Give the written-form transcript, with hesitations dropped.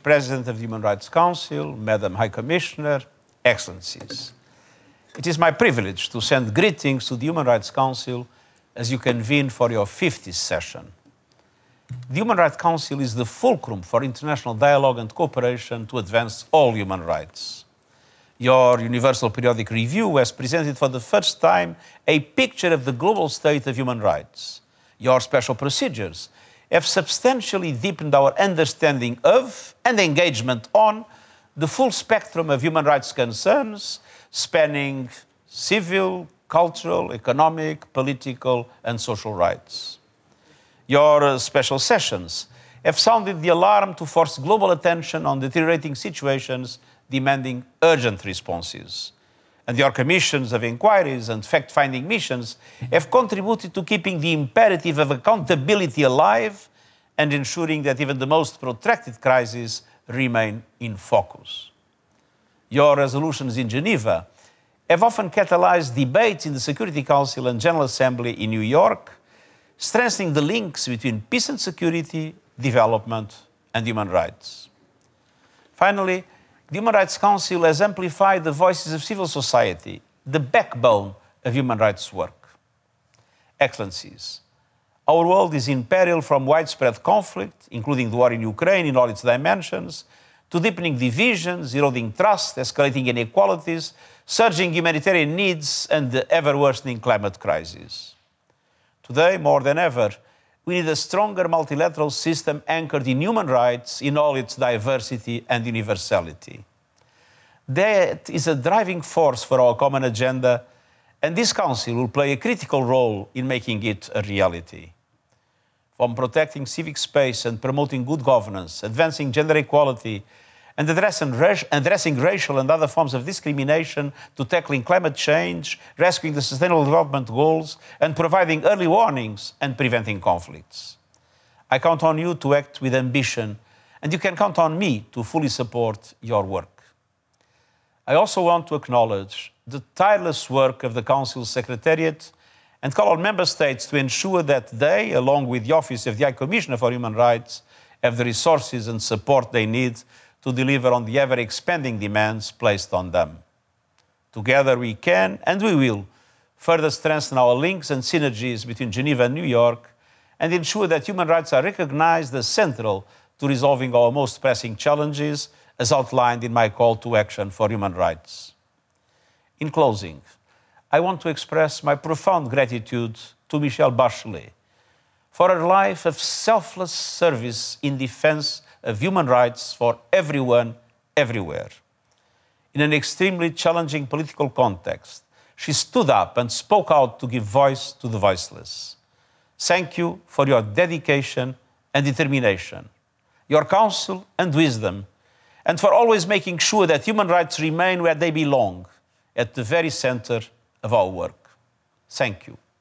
distinguished President of the Human Rights Council, Madam High Commissioner, Excellencies. It is my privilege to send greetings to the Human Rights Council as you convene for your 50th session. The Human Rights Council is the fulcrum for international dialogue and cooperation to advance all human rights. Your Universal Periodic Review has presented for the first time a picture of the global state of human rights. Your special procedures have substantially deepened our understanding of and engagement on the full spectrum of human rights concerns, spanning civil, cultural, economic, political, and social rights. Your special sessions have sounded the alarm to force global attention on deteriorating situations demanding urgent responses. And your commissions of inquiries and fact-finding missions have contributed to keeping the imperative of accountability alive and ensuring that even the most protracted crises remain in focus. Your resolutions in Geneva have often catalyzed debates in the Security Council and General Assembly in New York, strengthening the links between peace and security, development, and human rights. Finally, the Human Rights Council has amplified the voices of civil society, the backbone of human rights work. Excellencies, our world is in peril from widespread conflict, including the war in Ukraine in all its dimensions, to deepening divisions, eroding trust, escalating inequalities, surging humanitarian needs, and the ever-worsening climate crisis. Today, more than ever, we need a stronger multilateral system anchored in human rights in all its diversity and universality. That is a driving force for our common agenda, and this Council will play a critical role in making it a reality. From protecting civic space and promoting good governance, advancing gender equality, and addressing racial and other forms of discrimination, to tackling climate change, rescuing the Sustainable Development Goals, and providing early warnings and preventing conflicts. I count on you to act with ambition, and you can count on me to fully support your work. I also want to acknowledge the tireless work of the Council Secretariat and call on Member States to ensure that they, along with the Office of the High Commissioner for Human Rights, have the resources and support they need to deliver on the ever-expanding demands placed on them. Together we can, and we will, further strengthen our links and synergies between Geneva and New York and ensure that human rights are recognized as central to resolving our most pressing challenges, as outlined in my call to action for human rights. In closing, I want to express my profound gratitude to Michelle Bachelet for her life of selfless service in defense of human rights for everyone, everywhere. In an extremely challenging political context, she stood up and spoke out to give voice to the voiceless. Thank you for your dedication and determination, your counsel and wisdom, and for always making sure that human rights remain where they belong, at the very center of our work. Thank you.